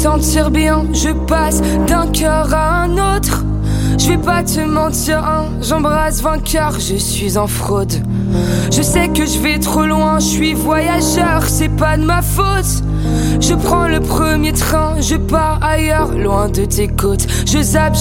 sentir bien, je passe d'un cœur à un autre. Je vais pas te mentir, hein, j'embrasse vainqueur, je suis en fraude. Je sais que je vais trop loin, je suis voyageur, c'est pas de ma faute. Je prends le premier train, je pars ailleurs, loin de tes côtes. Je zappe,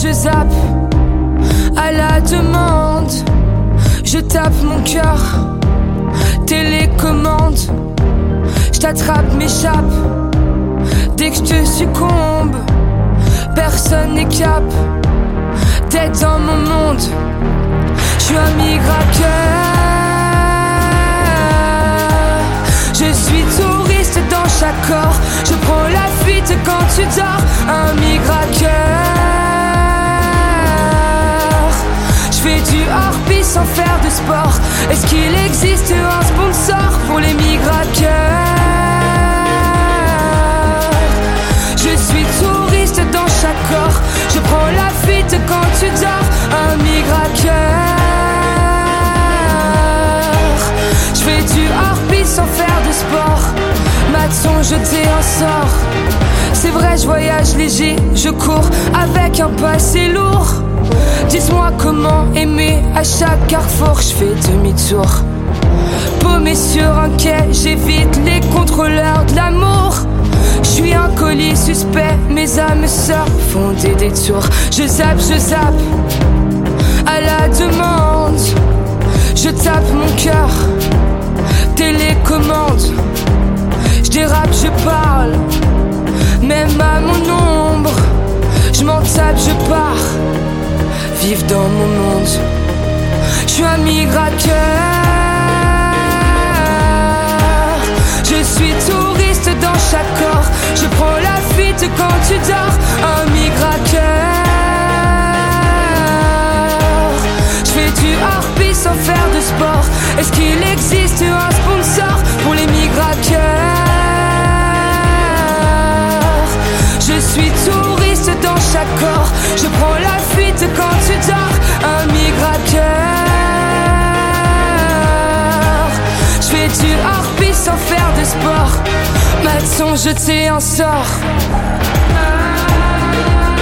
à la demande. Je tape mon cœur, télécommande. Je t'attrape, m'échappe. Dès que je te succombe, personne n'est cap. T'es dans mon monde, je suis un migrateur. Je suis touriste dans chaque corps. Je prends la fuite quand tu dors. Un migrateur. Je fais du hors-piste sans faire de sport. Est-ce qu'il existe un sponsor pour les migrateurs? Je suis touriste dans chaque corps. Je prends la fuite quand tu dors. Un migrateur. Je fais du hors-piste sans faire de sport. Maton, je t'ai un sort. C'est vrai, je voyage léger, je cours avec un passé lourd. Dis-moi comment aimer à chaque carrefour. Je fais demi-tour. Paumé sur un quai, j'évite les contrôleurs de l'amour. Je suis un colis suspect, mes âmes sœurs font des détours. Je zappe, à la demande. Je tape mon cœur, télécommande. Je dérape, je parle, même à mon ombre. Je m'en tape, je pars, vivre dans mon monde. Je suis un migrateur. Je suis touriste dans chaque corps. Je prends la fuite quand tu dors. Un migrateur. Je fais du hors-piste sans faire de sport. Est-ce qu'il existe un sponsor pour les migrateurs? Je suis touriste dans chaque corps. Je prends la fuite quand tu dors. Un migrateur. Je fais du hors-piste sans faire de sport. Maton, je t'ai un sort.